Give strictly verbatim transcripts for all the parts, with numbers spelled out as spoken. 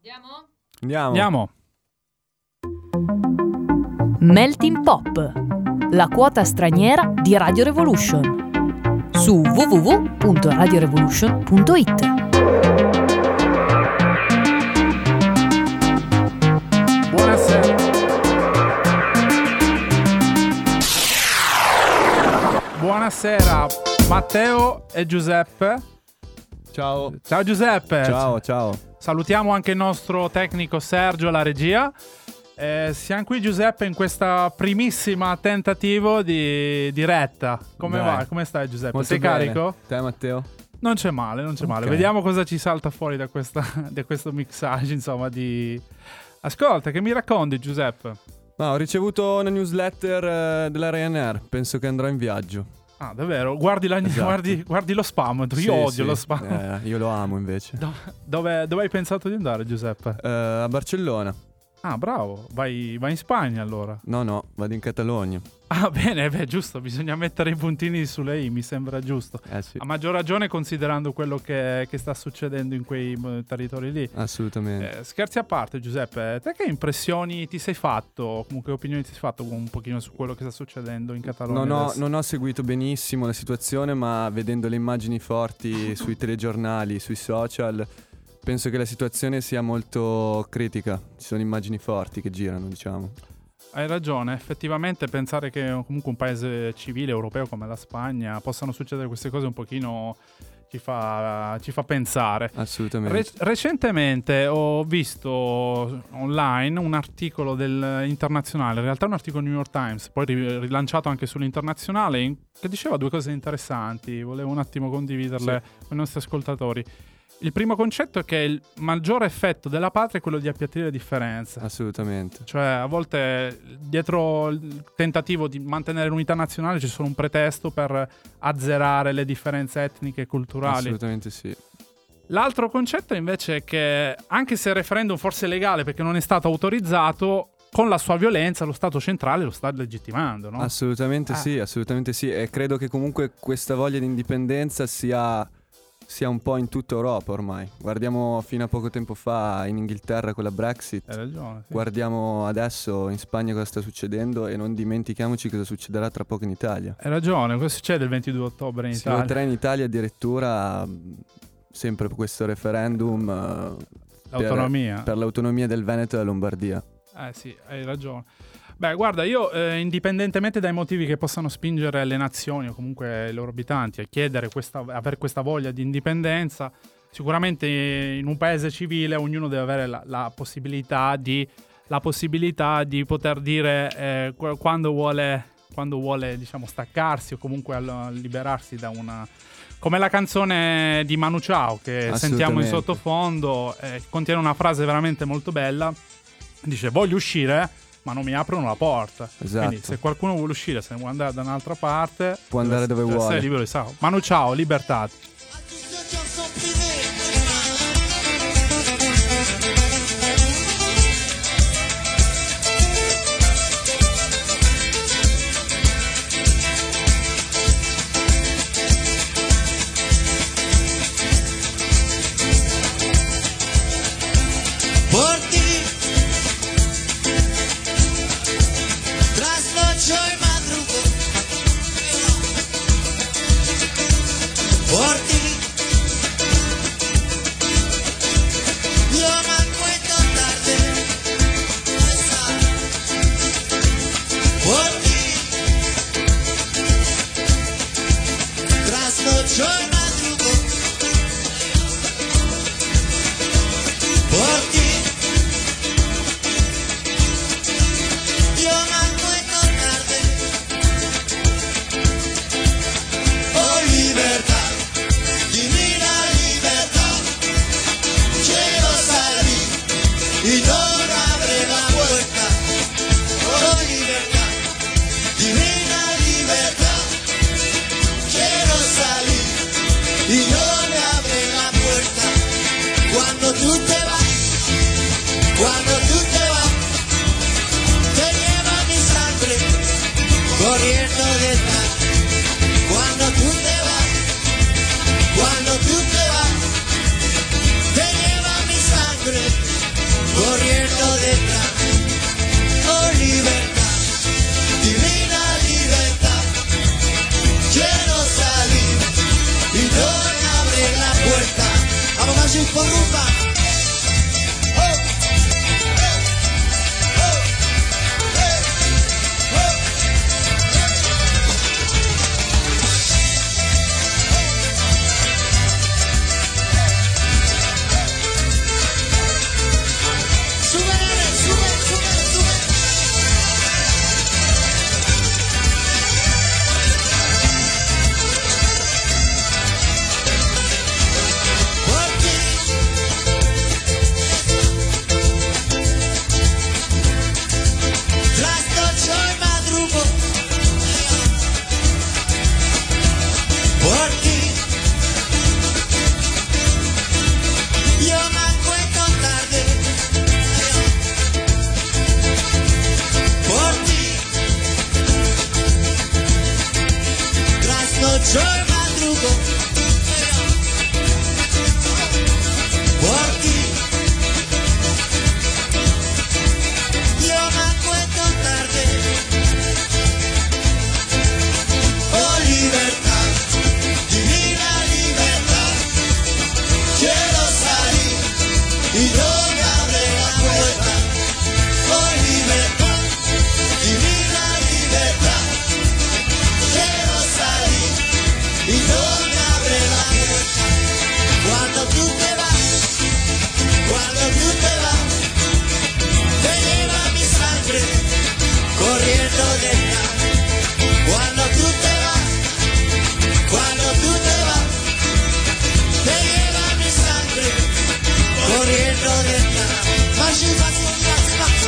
Andiamo? Andiamo. Andiamo. Melting Pop, la quota straniera di Radio Revolution, su w w w punto radio revolution punto i t. Buonasera. Buonasera Matteo e Giuseppe. Ciao. Ciao Giuseppe. Ciao, ciao. Salutiamo anche il nostro tecnico Sergio alla regia. Eh, siamo qui Giuseppe in questa primissima tentativo di diretta. Come Dai. va? Come stai Giuseppe? Molto Sei bene. carico? Te Matteo? Non c'è male, non c'è male. Ok. Vediamo cosa ci salta fuori da, questa, da questo mixage, insomma, di... Ascolta, che mi racconti Giuseppe? No, ho ricevuto una newsletter eh, della Ryanair. Penso che andrò in viaggio. Ah, davvero? Guardi, la, Esatto. guardi, guardi lo spam. Io Sì, odio sì. lo spam. Eh, io lo amo invece. Do- dove, dove hai pensato di andare Giuseppe? Eh, a Barcellona. Ah, bravo. Vai, vai in Spagna allora. No, no, vado in Catalogna. Ah, bene, beh, giusto. Bisogna mettere i puntini sulle i, mi sembra giusto. Eh sì, A maggior ragione considerando quello che, che sta succedendo in quei eh, territori lì. assolutamente. Eh, scherzi a parte Giuseppe, te che impressioni ti sei fatto, comunque opinioni ti sei fatto un pochino su quello che sta succedendo in Catalogna Non ho, adesso? non ho seguito benissimo la situazione, ma vedendo le immagini forti sui telegiornali, sui social, penso che la situazione sia molto critica. Ci sono immagini forti che girano, diciamo. Hai ragione, effettivamente pensare che comunque un paese civile europeo come la Spagna possano succedere queste cose un pochino ci fa, ci fa pensare. Assolutamente. Re- recentemente ho visto online un articolo del internazionale, in realtà un articolo New York Times, poi ri- rilanciato anche sull'internazionale, in- che diceva due cose interessanti, volevo un attimo condividerle con i nostri ascoltatori. Il primo concetto è che il maggiore effetto della patria è quello di appiattire le differenze. Assolutamente. Cioè, a volte dietro il tentativo di mantenere l'unità nazionale ci sono un pretesto per azzerare le differenze etniche e culturali. Assolutamente sì. L'altro concetto invece è che, anche se il referendum forse è legale perché non è stato autorizzato, con la sua violenza lo Stato centrale lo sta legittimando, no? Assolutamente Ah. sì, assolutamente sì. E credo che comunque questa voglia di indipendenza sia, sia un po' in tutta Europa ormai. Guardiamo fino a poco tempo fa in Inghilterra con la Brexit. Hai ragione, sì. Guardiamo adesso in Spagna cosa sta succedendo e non dimentichiamoci cosa succederà tra poco in Italia. Hai ragione, cosa succede il ventidue ottobre in Si Italia? voterà in Italia addirittura mh, sempre per questo referendum eh, L'autonomia. per, per l'autonomia del Veneto e della Lombardia. Eh sì, hai ragione. Beh, guarda, io eh, indipendentemente dai motivi che possano spingere le nazioni o comunque i loro abitanti a chiedere questa, avere questa voglia di indipendenza, sicuramente in un paese civile ognuno deve avere la, la possibilità di la possibilità di poter dire eh, qu- quando vuole quando vuole diciamo staccarsi o comunque al- liberarsi da una, come la canzone di Manu Chao che sentiamo in Assolutamente. sottofondo, eh, contiene una frase veramente molto bella. Dice: voglio uscire ma non mi aprono la porta. Esatto. Quindi se qualcuno vuole uscire, se vuole andare da un'altra parte, Può andare dove deve vuole. essere libero di sa. Manu Chao, libertà. Por ti trasnocho y madrugo. Por ti yo me acuesto tarde. Por ti trasnocho y madrugo. Por ti yo me acuesto tarde. Oh libertad, divina libertad, quiero salir y no me abre la puerta. Oh libertad, divina libertad, quiero salir y no me abre la puerta. Cuando tú te vas, cuando tú te vas, te lleva mi sangre corriendo detrás. Cuando tú te vas, cuando tú te vas, te lleva mi sangre Filippo Ruba. Oh, oh, oh, eh, oh. Sube, nene, sube, sube, sube. Por ti trasnocho y madrugo. Por ti yo me acuesto tarde. Por ti trasnocho y madrugo. Por ti yo me acuesto tarde. Oh libertad, divina libertad, quiero salir y no me abre la puerta. Oh libertad, divina libertad, quiero salir y no me abre la puerta. Cuando tú te vas, cuando tú te vas, te lleva mi sangre corriendo detrás. Cuando tú te vas, cuando tú te vas, te lleva mi sangre corriendo detrás. Más y más y más y más.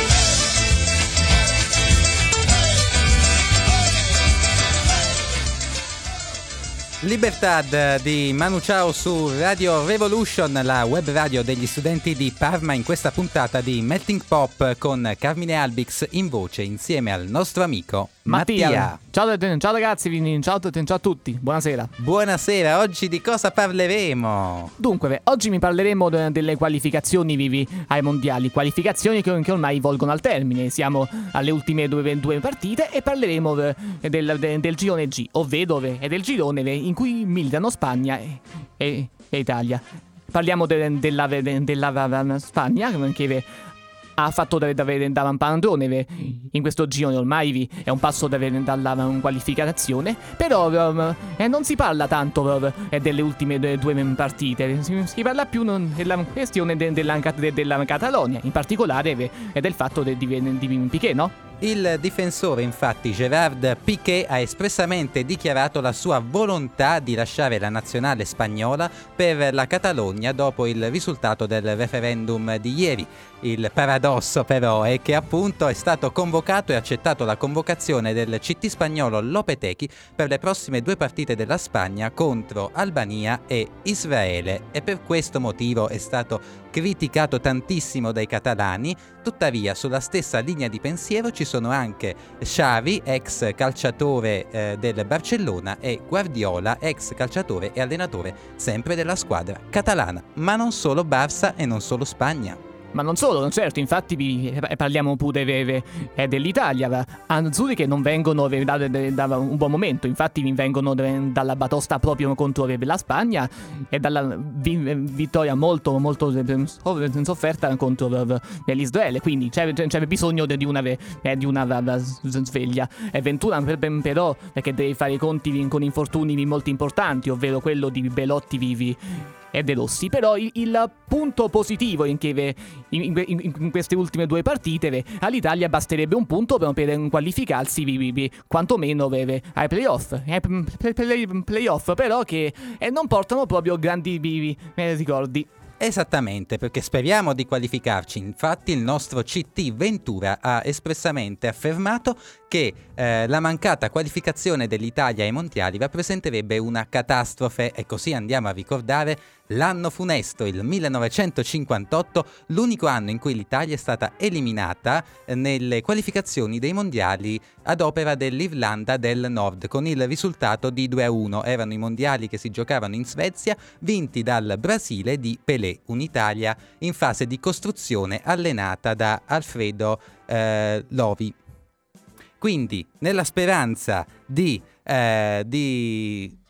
Libertad di Manu Chao su Radio Revolution, la web radio degli studenti di Parma, in questa puntata di Melting Pop con Carmine Albix in voce insieme al nostro amico Mattia. Mattia. Ciao, ciao ragazzi, ciao, ciao a tutti, buonasera. Buonasera, oggi di cosa parleremo? Dunque, oggi mi parleremo de- delle qualificazioni vivi ai mondiali, qualificazioni che, che ormai volgono al termine. Siamo alle ultime due, due partite e parleremo de- del, de- del girone G, ovvero de- del girone de- in cui militano Spagna e, e- e Italia. Parliamo de- della, de- della Spagna che ha fatto da, da, da un padrone in questo girone, ormai è un passo da, dalla qualificazione, però um, eh, non si parla tanto eh, delle ultime due, due partite, si, si parla più della questione de, della, de, della Catalogna, in particolare eh, del fatto de, di, di Piqué, no? Il difensore, infatti, Gerard Piqué, ha espressamente dichiarato la sua volontà di lasciare la nazionale spagnola per la Catalogna dopo il risultato del referendum di ieri. Il paradosso però è che appunto è stato convocato e accettato la convocazione del C T spagnolo Lopetegui per le prossime due partite della Spagna contro Albania e Israele, e per questo motivo è stato criticato tantissimo dai catalani. Tuttavia sulla stessa linea di pensiero ci sono anche Xavi, ex calciatore eh, del Barcellona, e Guardiola, ex calciatore e allenatore sempre della squadra catalana, ma non solo Barça e non solo Spagna. Ma non solo, certo, infatti vi, eh, parliamo pure eh, eh, dell'Italia. Azzurri che non vengono eh, da, da un buon momento, infatti vengono eh, dalla batosta proprio contro eh, la Spagna e dalla vi, eh, vittoria molto molto eh, sofferta contro eh, l'Israele, quindi c'è, c'è bisogno di una, eh, di una eh, sveglia. E Ventura però perché deve fare i conti con infortuni molto importanti, ovvero quello di Belotti Vivi e De Rossi. Però il, il punto positivo in che in, in, in queste ultime due partite all'Italia basterebbe un punto per, per qualificarsi vi, vi, vi, quantomeno vi, ai playoff eh, play, playoff però che eh, non portano proprio grandi vi, eh, ricordi. Esattamente, perché speriamo di qualificarci. Infatti il nostro C T Ventura ha espressamente affermato che eh, la mancata qualificazione dell'Italia ai mondiali rappresenterebbe una catastrofe, e così andiamo a ricordare l'anno funesto, il millenovecentocinquantotto, l'unico anno in cui l'Italia è stata eliminata eh, nelle qualificazioni dei mondiali ad opera dell'Irlanda del Nord, con il risultato di due a uno. Erano i mondiali che si giocavano in Svezia, vinti dal Brasile di Pelé, un'Italia in fase di costruzione allenata da Alfredo eh, Lovi. Quindi, nella speranza di, eh, di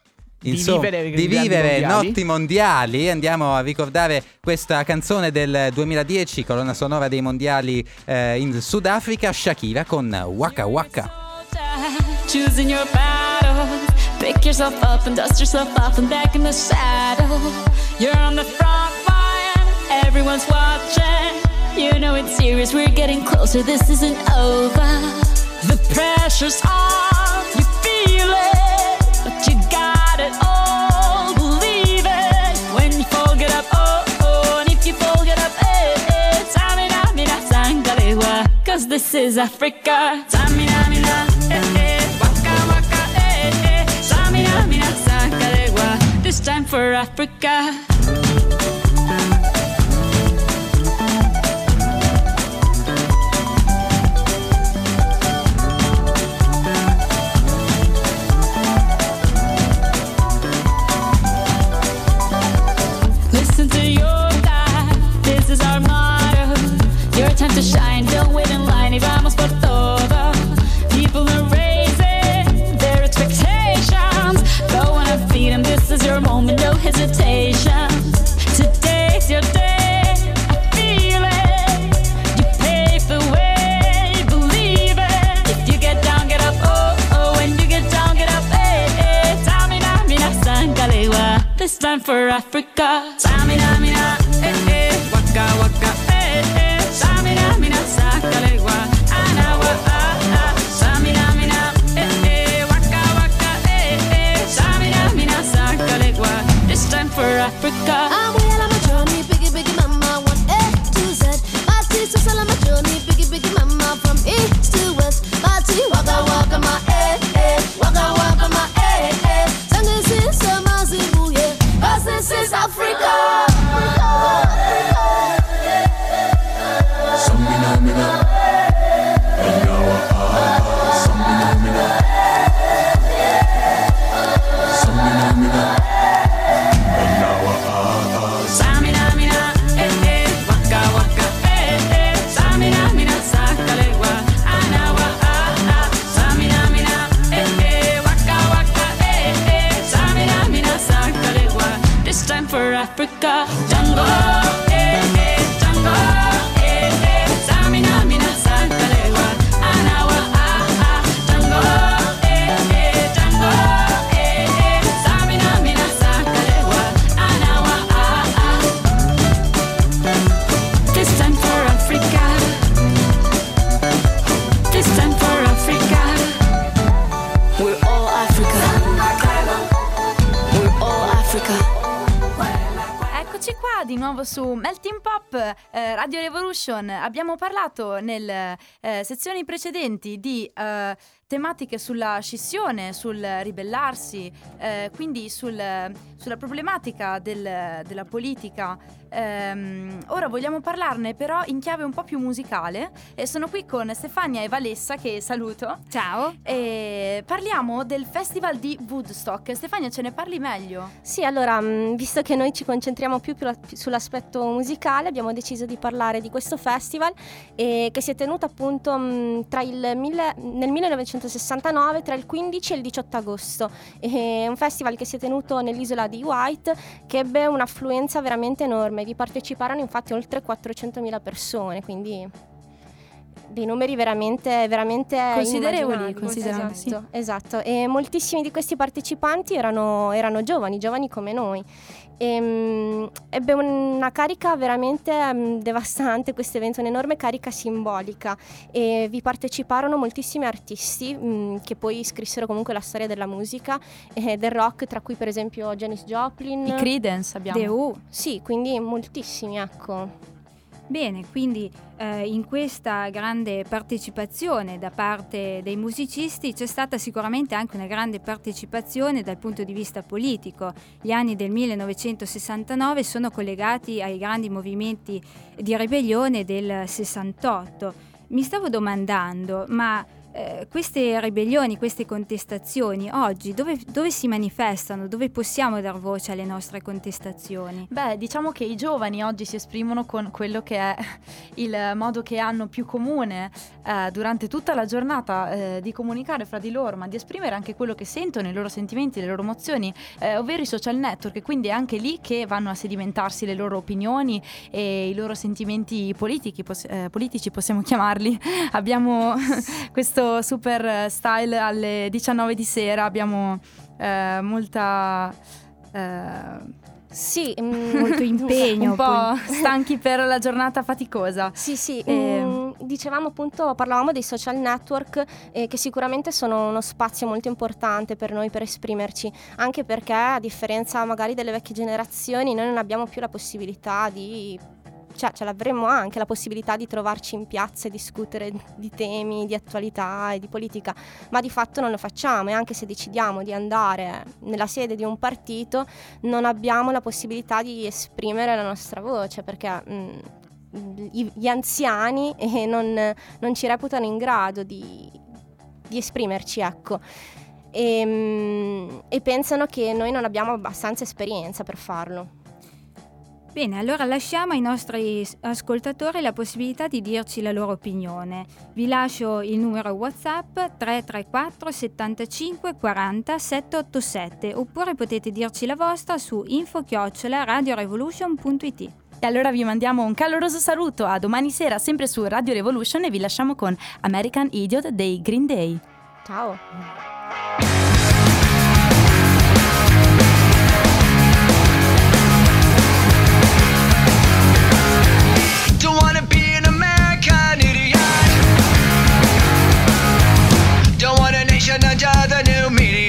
Insomma, di vivere, di vivere mondiali. notti mondiali. Andiamo a ricordare questa canzone del duemiladieci, colonna sonora dei mondiali eh, in Sudafrica, Shakira con Waka Waka. Choosing your battles, pick yourself up and dust yourself off and back in the saddle. You're on the front line, everyone's watching. You know it's serious, we're getting closer, this isn't over. The pressure's on, you feel it, but you got it all, believe it. When you fall, get up, oh, oh, and if you fall, get up, eh, eh. Tamina, mina, sangalewa, cause this is Africa. Tamina, mina, eh, eh, waka, waka, eh, eh. Tamina, mina, sangalewa, this time for Africa. Listen to your God, this is our motto. Your time to shine, don't wait in line y vamos por todo. People are raising their expectations. Go on and feed them, this is your moment, no hesitation. Today's your day, I feel it. You pave the way, believe it. If you get down, get up, oh, oh. When you get down, get up, eh, eh. Tamina, mina, sangalewa, this time for Africa. Tamina, mina, eh, eh. Waka, waka, eh, eh. Tamina, mina, sangalewa, anawa, ah, ah. Tamina, mina, eh, eh. Waka, waka, eh, eh. Tamina, mina, sangalewa, this time for Africa. I'm way on my journey, biggie, biggie, mama, one A to Z. My teacher's all on my journey, biggie, biggie, mama, from east to west. My tea, waka, waka, my eh, eh, waka, waka, my eh, eh. Sing this is summer, Zimbabwe, cause this is Africa. Samina mina, ayawa ah, samina mina, samina mina, ayawa ah. Samina, mina, eh, eh. Waka, waka, eh, eh. Samina, mina, sangalewa, anawa, ah, ah. Samina, mina, eh, eh. Waka, waka, eh, eh. Samina, mina, sangalewa, this time for Africa. Jungle, eh, eh. Jungle, eh, eh. Samina, mina, sangalewa, anawa, ah, ah. Jungle, eh, eh. Jungle, eh, eh. Samina, mina, sangalewa, anawa, ah, ah. This time for Africa. This time for Africa. We're all Africa. We're all Africa. Eccoci qua di nuovo su Melting Pop, eh, Radio Revolution. Abbiamo parlato nelle eh, sezioni precedenti di eh, tematiche sulla scissione, sul ribellarsi, eh, quindi sul, sulla problematica del, della politica. Ehm, ora vogliamo parlarne però in chiave un po' più musicale e sono qui con Stefania e Valessa, che saluto. Ciao. E parliamo del festival di Woodstock. Stefania, ce ne parli meglio? Sì, allora, mh, visto che noi ci concentriamo più, più, più sull'aspetto musicale, abbiamo deciso di parlare di questo festival eh, che si è tenuto appunto mh, tra il mille, nel millenovecentosessantanove, tra il quindici e il diciotto agosto. È un festival che si è tenuto nell'isola di White, che ebbe un'affluenza veramente enorme. Vi parteciparono infatti oltre quattrocentomila persone, quindi dei numeri veramente, veramente considerevoli, considerevoli. esatto, sì. Esatto, e moltissimi di questi partecipanti erano, erano giovani, giovani come noi. E, um, ebbe una carica veramente um, devastante questo evento, un'enorme carica simbolica, e vi parteciparono moltissimi artisti um, che poi scrissero comunque la storia della musica e eh, del rock, tra cui per esempio Janis Joplin, i Creedence abbiamo. The Who, sì, quindi moltissimi, ecco. Bene, quindi eh, in questa grande partecipazione da parte dei musicisti c'è stata sicuramente anche una grande partecipazione dal punto di vista politico. Gli anni del millenovecentosessantanove sono collegati ai grandi movimenti di ribellione del sessantotto. Mi stavo domandando, ma eh, queste ribellioni, queste contestazioni oggi dove, dove si manifestano, dove possiamo dar voce alle nostre contestazioni? Beh, diciamo che i giovani oggi si esprimono con quello che è il modo che hanno più comune eh, durante tutta la giornata eh, di comunicare fra di loro, ma di esprimere anche quello che sentono, i loro sentimenti, le loro emozioni, eh, ovvero i social network, e quindi è anche lì che vanno a sedimentarsi le loro opinioni e i loro sentimenti politici, poss- eh, politici possiamo chiamarli. Abbiamo questo super style alle diciannove di sera, abbiamo eh, molta... Eh, Sì, mm, molto impegno, un po' stanchi per la giornata faticosa. Sì, sì, E- mm, dicevamo appunto, parlavamo dei social network eh, che sicuramente sono uno spazio molto importante per noi per esprimerci, anche perché a differenza magari delle vecchie generazioni noi non abbiamo più la possibilità di... Cioè, ce l'avremmo anche la possibilità di trovarci in piazza e discutere di temi, di attualità e di politica, ma di fatto non lo facciamo, e anche se decidiamo di andare nella sede di un partito non abbiamo la possibilità di esprimere la nostra voce, perché mh, gli, gli anziani eh, non, non ci reputano in grado di, di esprimerci, ecco. E, mh, e pensano che noi non abbiamo abbastanza esperienza per farlo. Bene, allora lasciamo ai nostri ascoltatori la possibilità di dirci la loro opinione. Vi lascio il numero WhatsApp tre tre quattro settantacinque quaranta settecentottantasette, oppure potete dirci la vostra su info chiocciola radiorevolution punto it. E allora vi mandiamo un caloroso saluto, a domani sera sempre su Radio Revolution, e vi lasciamo con American Idiot dei Green Day. Ciao! Don't wanna be an American idiot. Don't want a nation under the new media.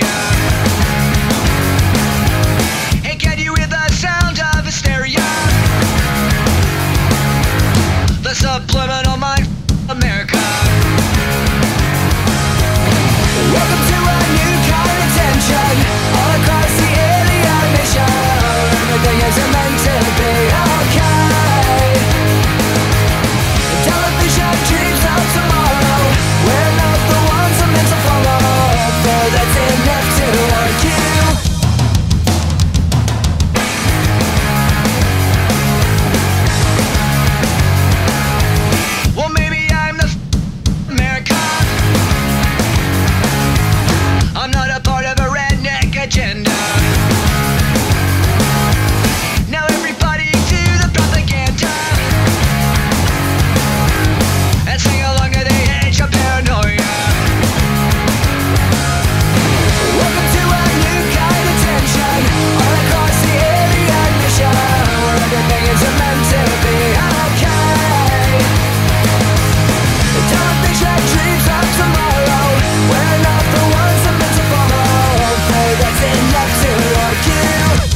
Hey, can you hear the sound of hysteria? The subliminal mind, America. Welcome to a new kind of tension all across the alien nation. Everything is meant to be okay. Television dreams of tomorrow. We're not the ones I'm meant to follow, but that's enough to argue. Well, maybe I'm the f- America. I'm not a part of a redneck agenda. Now everybody to the propaganda and sing along at the edge of paranoia. Welcome to a new kind of tension all across the alien mission, where everything is meant to be okay. Television dreams of tomorrow. We're not the ones I'm meant to follow, but that's enough to argue.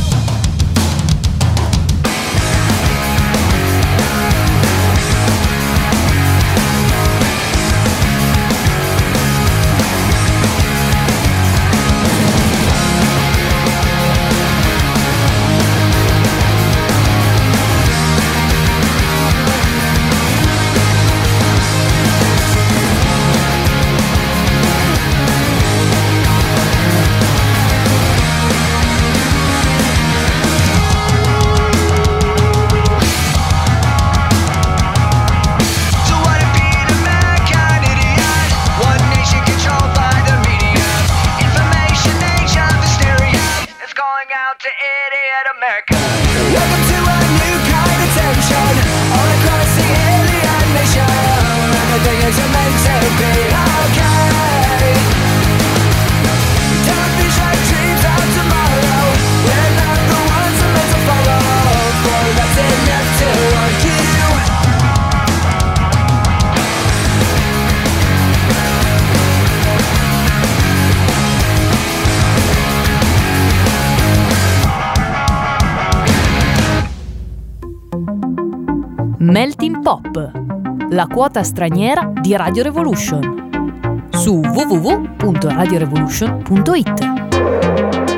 So what if being an American idiot? One nation controlled by the media. Information age of hysteria is calling out to idiot America. Welcome to a new kind of tension all across the alien nation, where everything is meant to be okay. Television dreams of tomorrow. We're not the ones I'm meant to follow, for that's enough to argue. Melting Pop, la quota straniera di Radio Revolution, su w w w punto radio revolution punto it.